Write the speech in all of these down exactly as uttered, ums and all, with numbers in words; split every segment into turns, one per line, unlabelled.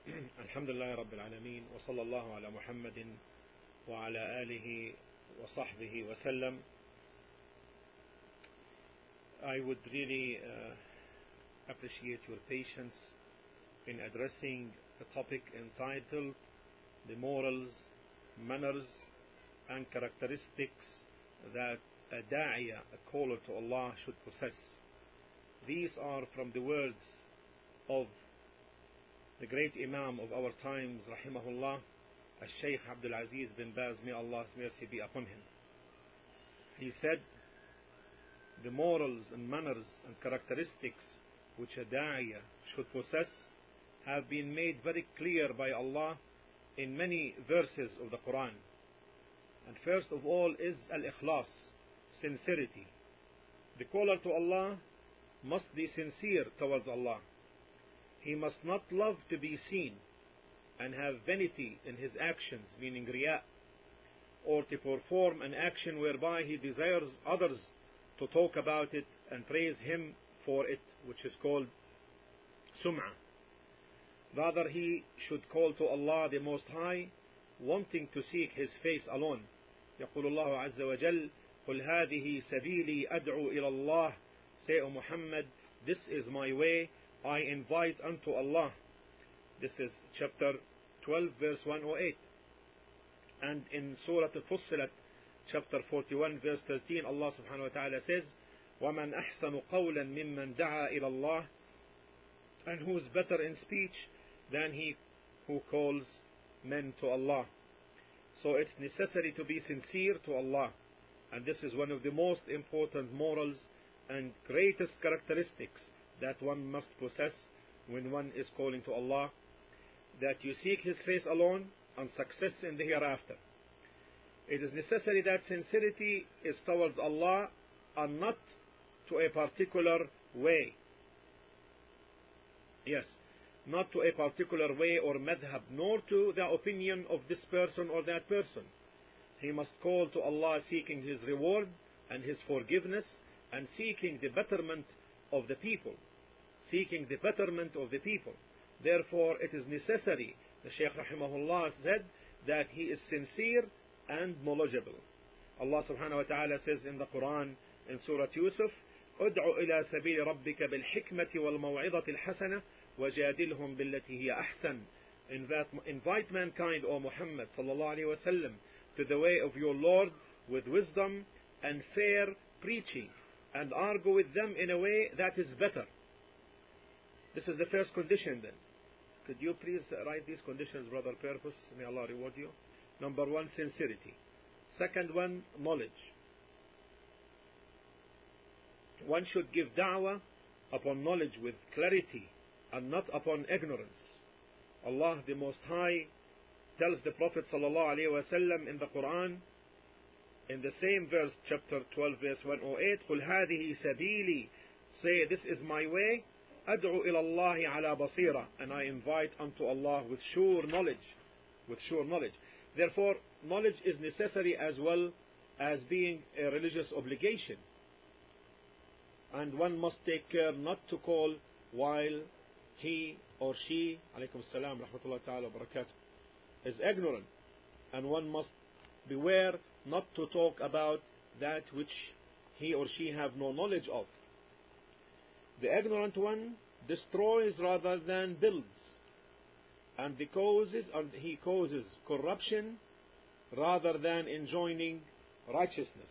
الحمد لله رب العالمين وصلى الله على محمد وعلى آله وصحبه وسلم. I would really uh, appreciate your patience in addressing a topic entitled the morals, manners and characteristics that a da'iyah, a caller to Allah, should possess. These are from the words of the great Imam of our times, rahimahullah, Al-Shaykh Abdul Aziz bin Baz, may Allah's mercy be upon him. He said, the morals and manners and characteristics which a da'iyah should possess have been made very clear by Allah in many verses of the Quran. And first of all is al-ikhlas, sincerity. The caller to Allah must be sincere towards Allah. He must not love to be seen and have vanity in his actions, meaning riya, or to perform an action whereby he desires others to talk about it and praise him for it, which is called sum'ah. Rather, he should call to Allah the Most High, wanting to seek His face alone. يقول الله عز وجل قل هذه سبيلي أدعو إلى الله. Say, O Muhammad, this is my way, I invite unto Allah. This is chapter twelve, verse one oh eight. And in Surah Al-Fussilat, chapter forty-one, verse thirteen, Allah subhanahu wa ta'ala says, وَمَنْ أَحْسَنُ قَوْلًا مِمَّنْ دَعَا إِلَى اللَّهِ. And who is better in speech than he who calls men to Allah. So it's necessary to be sincere to Allah. And this is one of the most important morals and greatest characteristics that one must possess when one is calling to Allah, that you seek His face alone and success in the hereafter. It is necessary that sincerity is towards Allah and not to a particular way. Yes, not to a particular way or madhab, nor to the opinion of this person or that person. He must call to Allah seeking His reward and His forgiveness and seeking the betterment of the people. Seeking the betterment of the people. Therefore, it is necessary, the Shaykh rahimahullah said, that he is sincere and knowledgeable. Allah subhanahu wa ta'ala says in the Quran, in Surah Yusuf, ادع إلى سبيل ربك بالحكمة والموعظة الحسنة وجادلهم بالتي هي أحسن. Invite mankind, O Muhammad sallallahu alayhi wa sallam, to the way of your Lord with wisdom and fair preaching, and argue with them in a way that is better. This is the first condition then. Could you please write these conditions, Brother Purpose? May Allah reward you. Number one, sincerity. Second one, knowledge. One should give da'wah upon knowledge with clarity and not upon ignorance. Allah the Most High tells the Prophet sallallahu alaihi wasallam in the Quran, in the same verse, chapter twelve, verse one oh eight, قُلْ هَذِهِ سَبِيلِي. Say, this is my way, أَدْعُ إِلَى اللَّهِ عَلَى بَصِيرًا. And I invite unto Allah with sure knowledge. With sure knowledge. Therefore, knowledge is necessary as well as being a religious obligation. And one must take care not to call while he or she, alaykum salam, rahmatullahi ta'ala wa barakatuh, is ignorant. And one must beware not to talk about that which he or she have no knowledge of. The ignorant one destroys rather than builds, and the causes and he causes corruption rather than enjoining righteousness.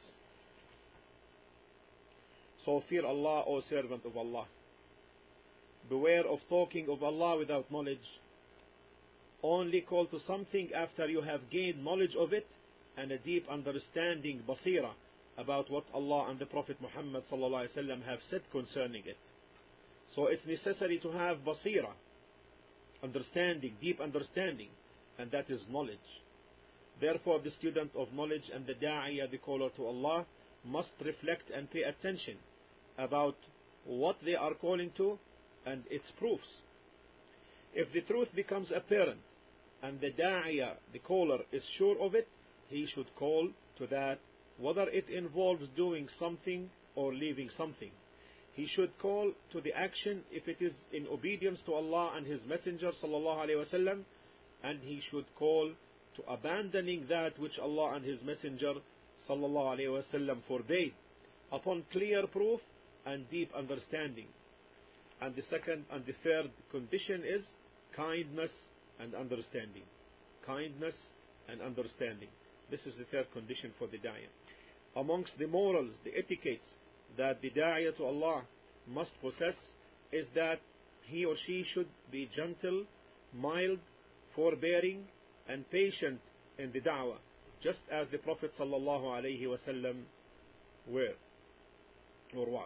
So fear Allah, O servant of Allah. Beware of talking of Allah without knowledge. Only call to something after you have gained knowledge of it and a deep understanding, basira, about what Allah and the Prophet Muhammad sallallahu alaihi wasallam have said concerning it. So it's necessary to have basira, understanding, deep understanding, and that is knowledge. Therefore, the student of knowledge and the da'iyah, the caller to Allah, must reflect and pay attention about what they are calling to and its proofs. If the truth becomes apparent and the da'iyah, the caller, is sure of it, he should call to that, whether it involves doing something or leaving something. He should call to the action if it is in obedience to Allah and His Messenger sallallahu alaihi wasallam, and he should call to abandoning that which Allah and His Messenger sallallahu alaihi wasallam forbade, upon clear proof and deep understanding. And the second and the third condition is kindness and understanding. Kindness and understanding. This is the third condition for the da'iyah. Amongst the morals, the etiquettes that the da'iyah to Allah must possess is that he or she should be gentle, mild, forbearing, and patient in the da'wah, just as the Prophet sallallahu alaihi wasallam were or was.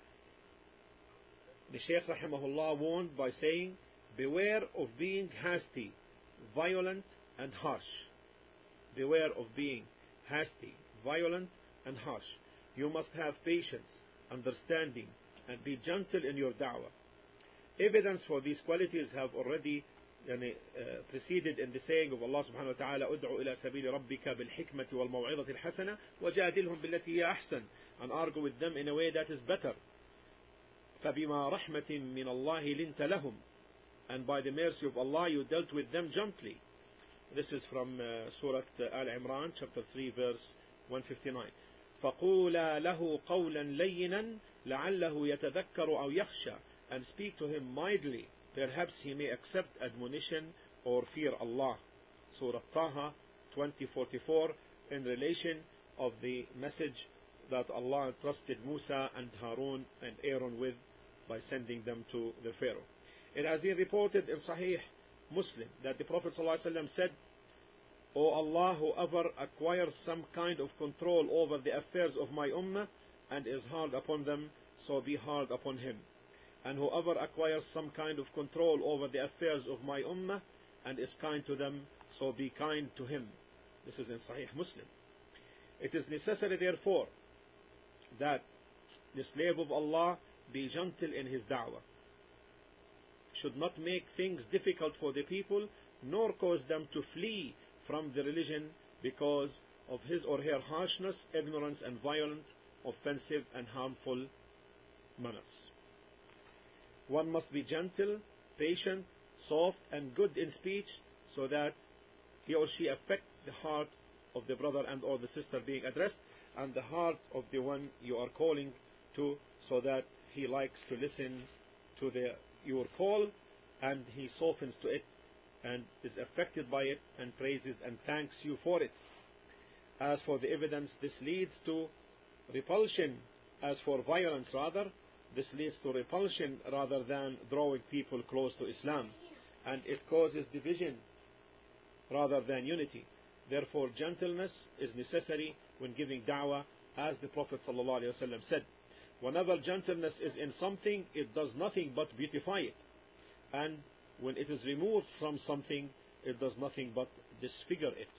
The Shaykh rahimahullah warned by saying, beware of being hasty, violent, and harsh. Beware of being hasty, violent, and harsh. You must have patience, understanding, and be gentle in your da'wah. Evidence for these qualities have already يعني, uh, preceded in the saying of Allah subhanahu wa ta'ala, ادعو إلى سبيل ربك بالحكمة والموعظة الحسنة وجادلهم بالتي هي أحسن, and argue with them in a way that is better. فبما رحمة من الله لنت لهم, and by the mercy of Allah you dealt with them gently. This is from uh, Surah Al-Imran, chapter three, verse one fifty-nine. فقولا له قولا لينا لعله يتذكر أو يخشى, and speak to him mildly, perhaps he may accept admonition or fear Allah. Surah Taha twenty forty-four, in relation of the message that Allah entrusted Musa and Harun and Aaron with by sending them to the Pharaoh. It has been reported in Sahih Muslim that the Prophet ﷺ said, O Allah, whoever acquires some kind of control over the affairs of my ummah and is hard upon them, so be hard upon him. And whoever acquires some kind of control over the affairs of my ummah and is kind to them, so be kind to him. This is in Sahih Muslim. It is necessary, therefore, that the slave of Allah be gentle in his da'wah, should not make things difficult for the people, nor cause them to flee from the religion because of his or her harshness, ignorance, and violent, offensive, and harmful manners. One must be gentle, patient, soft, and good in speech, so that he or she affect the heart of the brother and or the sister being addressed, and the heart of the one you are calling to, so that he likes to listen to the, your call, and he softens to it and is affected by it and praises and thanks you for it. As for the evidence, this leads to repulsion. As for violence, rather, this leads to repulsion rather than drawing people close to Islam, and it causes division rather than unity. Therefore, gentleness is necessary when giving da'wah, as the Prophet ﷺ said, whenever gentleness is in something, it does nothing but beautify it, and when it is removed from something, it does nothing but disfigure it.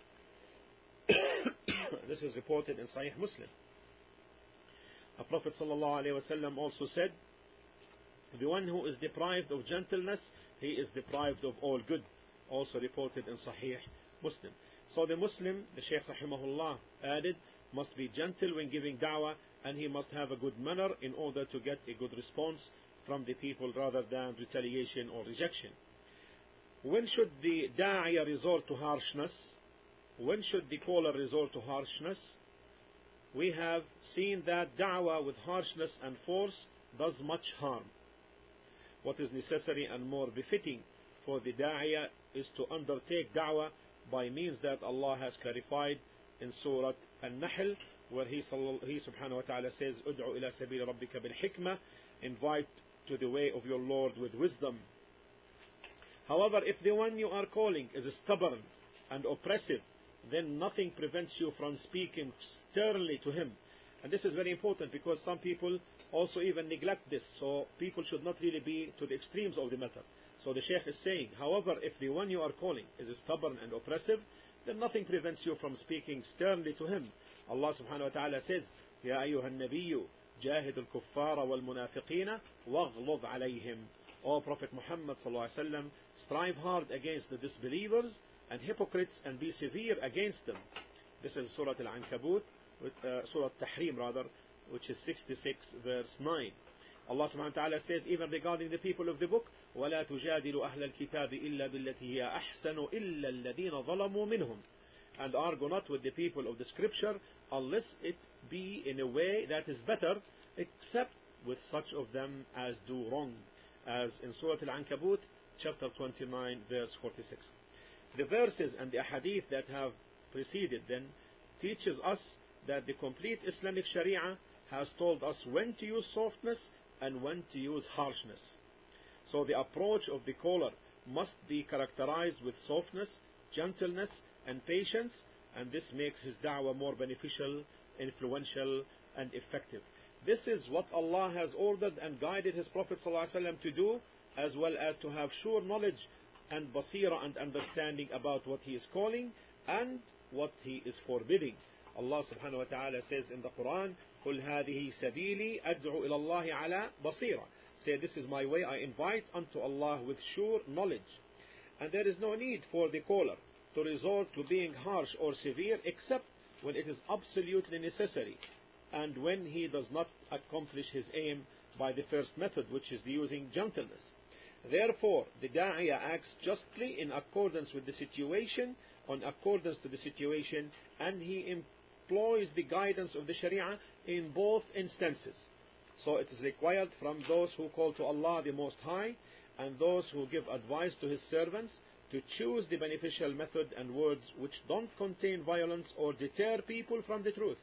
This is reported in Sahih Muslim. The Prophet ﷺ also said, the one who is deprived of gentleness, he is deprived of all good. Also reported in Sahih Muslim. So the Muslim, the Shaykh rahimahullah added, must be gentle when giving da'wah, and he must have a good manner in order to get a good response from the people rather than retaliation or rejection. When should the da'iyah resort to harshness? When should the caller resort to harshness? We have seen that da'wah with harshness and force does much harm. What is necessary and more befitting for the da'iyah is to undertake da'wah by means that Allah has clarified in Surah An-Nahl, where He, he subhanahu wa ta'ala says, ادعو إلى سبيل ربك بالحكمة, invite to the way of your Lord with wisdom. However, if the one you are calling is stubborn and oppressive, then nothing prevents you from speaking sternly to him. And this is very important, because some people also even neglect this, so people should not really be to the extremes of the matter. So the Shaykh is saying, however, if the one you are calling is stubborn and oppressive, then nothing prevents you from speaking sternly to him. Allah subhanahu wa ta'ala says, يا أيها النبي جاهد الكفار والمنافقين واغلظ عليهم. O Prophet Muhammad sallallahu alaihi wasallam, strive hard against the disbelievers and hypocrites and be severe against them. This is Surah Al-Ankabut, uh, Surah Tahrim rather, which is sixty-six verse nine. Allah subhanahu wa ta'ala says even regarding the people of the book, وَلَا تُجَادِلُوا أَهْلَ الْكِتَابِ إِلَّا بِالَّتِي هِيَ أَحْسَنُ إِلَّا الَّذِينَ ظَلَمُوا مِنْهُمْ. And argue not with the people of the scripture unless it be in a way that is better, except with such of them as do wrong, as in Surah Al-Ankabut chapter twenty-nine verse forty-six. The verses and the hadith that have preceded then teaches us that the complete Islamic Sharia has told us when to use softness and when to use harshness. So the approach of the caller must be characterized with softness, gentleness and patience, and this makes his da'wah more beneficial, influential and effective. This is what Allah has ordered and guided His Prophet ﷺ to do, as well as to have sure knowledge and basira and understanding about what he is calling and what he is forbidding. Allah subhanahu wa ta'ala says in the Quran, قُلْ هَذِهِ سَبِيلِي أَدْعُو إِلَى اللَّهِ عَلَى بَصِيرًا. Say, this is my way, I invite unto Allah with sure knowledge. And there is no need for the caller to resort to being harsh or severe except when it is absolutely necessary, and when he does not accomplish his aim by the first method, which is the using gentleness. Therefore, the da'iyah acts justly in accordance with the situation, on accordance to the situation, and he employs the guidance of the Sharia in both instances. So it is required from those who call to Allah the Most High and those who give advice to His servants to choose the beneficial method and words which don't contain violence or deter people from the truth.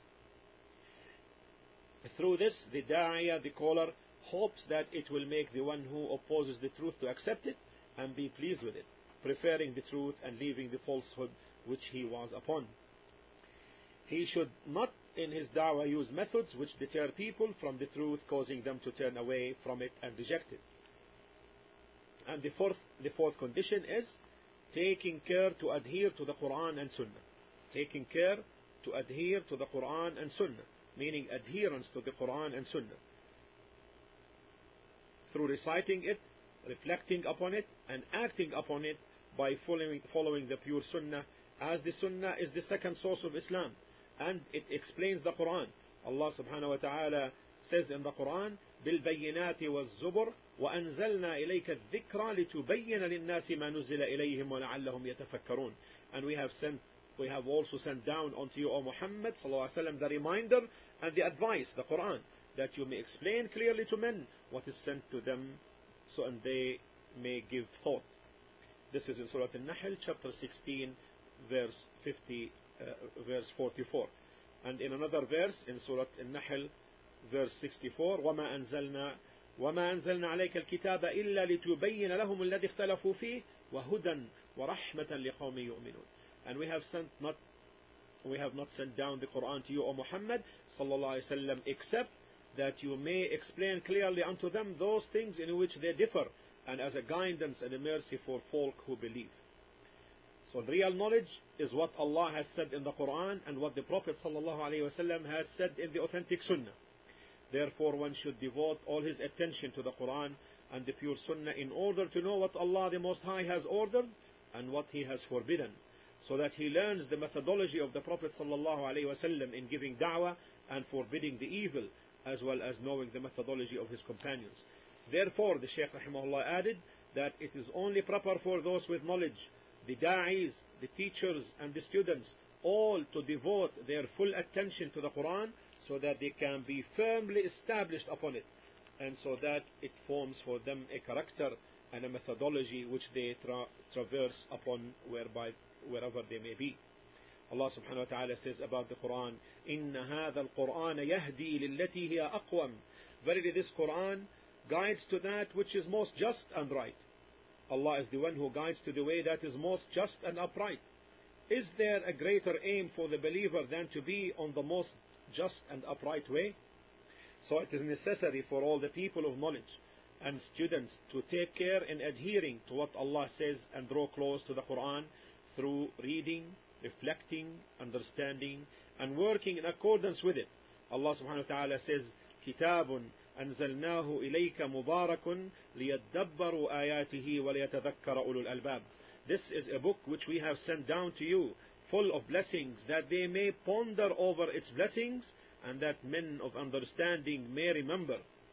Through this, the da'iyah, the caller, hopes that it will make the one who opposes the truth to accept it and be pleased with it, preferring the truth and leaving the falsehood which he was upon. He should not in his da'wah use methods which deter people from the truth, causing them to turn away from it and reject it. And the fourth, the fourth condition is taking care to adhere to the Quran and Sunnah. Taking care to adhere to the Quran and Sunnah, meaning adherence to the Quran and Sunnah, through reciting it, reflecting upon it, and acting upon it by following, following the pure Sunnah, as the Sunnah is the second source of Islam, and it explains the Quran. Allah subhanahu wa ta'ala says in the Quran, بِالْبَيِّنَاتِ وَالزُّبُرِ وَأَنزَلْنَا إِلَيْكَ الذِّكْرَ لِتُبَيِّنَ لِلنَّاسِ مَا نُزِّلَ إِلَيْهِمْ وَلَعَلَّهُمْ يَتَفَكَّرُونَ. And we have sent, we have also sent down unto you, O Muhammad sallallahu alaihi wasallam, the reminder and the advice, the Quran, that you may explain clearly to men what is sent to them, so and they may give thought. This is in Surah Al-Nahl, chapter sixteen, verse fifty, uh, verse forty-four, and in another verse in Surah Al-Nahl, verse sixty-four, وَمَا أَنزَلْنَا وَمَا أَنزَلْنَا عَلَيْكَ الْكِتَابَ إِلَّا لِتُبَيِّنَ لَهُمُ الَّذِي اخْتَلَفُوا فِيهِ وَهُدًى وَرَحْمَةً لِقَوْمٍ يُؤْمِنُونَ. And we have sent not, we have not sent down the Quran to you, O Muhammad sallallahu alaihi wasallam, except that you may explain clearly unto them those things in which they differ, and as a guidance and a mercy for folk who believe. So real knowledge is what Allah has said in the Quran and what the Prophet sallallahu alaihi wasallam has said in the authentic Sunnah. Therefore, one should devote all his attention to the Quran and the pure Sunnah in order to know what Allah the Most High has ordered and what He has forbidden, so that he learns the methodology of the Prophet sallallahu alaihi wasallam in giving da'wah and forbidding the evil, as well as knowing the methodology of his companions. Therefore, the Shaykh rahimahullah added that it is only proper for those with knowledge, the da'is, the teachers and the students, all to devote their full attention to the Quran, so that they can be firmly established upon it, and so that it forms for them a character and a methodology which they tra traverse upon whereby, wherever they may be. Allah subhanahu wa ta'ala says about the Quran, إِنَّ هَذَا الْقُرْآنَ يَهْدِي لِلَّتِي هِيَ أَقْوَمُ. Verily this Quran guides to that which is most just and right. Allah is the one who guides to the way that is most just and upright. Is there a greater aim for the believer than to be on the most just and upright way? So it is necessary for all the people of knowledge and students to take care in adhering to what Allah says and draw close to the Quran through reading, reflecting, understanding, and working in accordance with it. Allah subhanahu wa ta'ala says, كِتَابٌ أَنزَلْنَاهُ إِلَيْكَ مُبَارَكٌ لِيَدَّبَّرُوا آيَاتِهِ وَلِيَتَذَكَّرَ أُولُو الْأَلْبَابِ. This is a book which we have sent down to you, full of blessings, that they may ponder over its blessings, and that men of understanding may remember.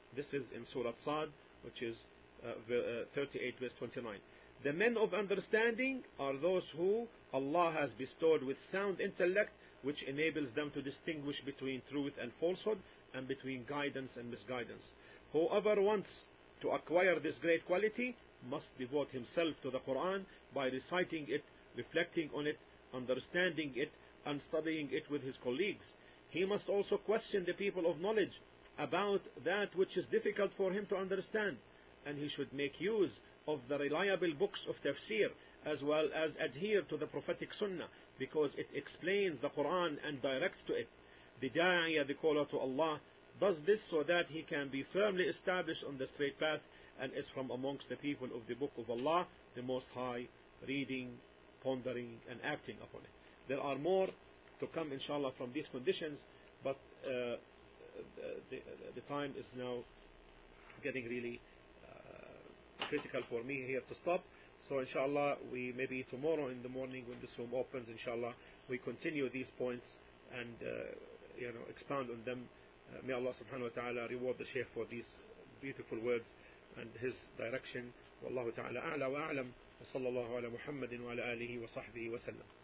This is in Surah Sad, which is uh, thirty-eight verse twenty-nine. The men of understanding are those who Allah has bestowed with sound intellect, which enables them to distinguish between truth and falsehood, and between guidance and misguidance. Whoever wants to acquire this great quality must devote himself to the Quran by reciting it, reflecting on it, understanding it, and studying it with his colleagues. He must also question the people of knowledge about that which is difficult for him to understand, and he should make use of the reliable books of tafsir, as well as adhere to the prophetic sunnah, because it explains the Quran and directs to it. The da'iyah, the caller to Allah, does this so that he can be firmly established on the straight path and is from amongst the people of the book of Allah, the Most High, reading, pondering, and acting upon it. There are more to come, inshallah, from these conditions, but uh, the, the time is now getting really uh, critical for me here to stop. So inshallah, we maybe tomorrow in the morning when this room opens, inshallah, we continue these points and uh, you know expound on them. Uh, may Allah subhanahu wa ta'ala reward the Shaykh for these beautiful words and his direction. Wallahu ta'ala a'la wa a'lam. Wa sallallahu ala Muhammadin wa ala alihi wa sahbihi wa sallam.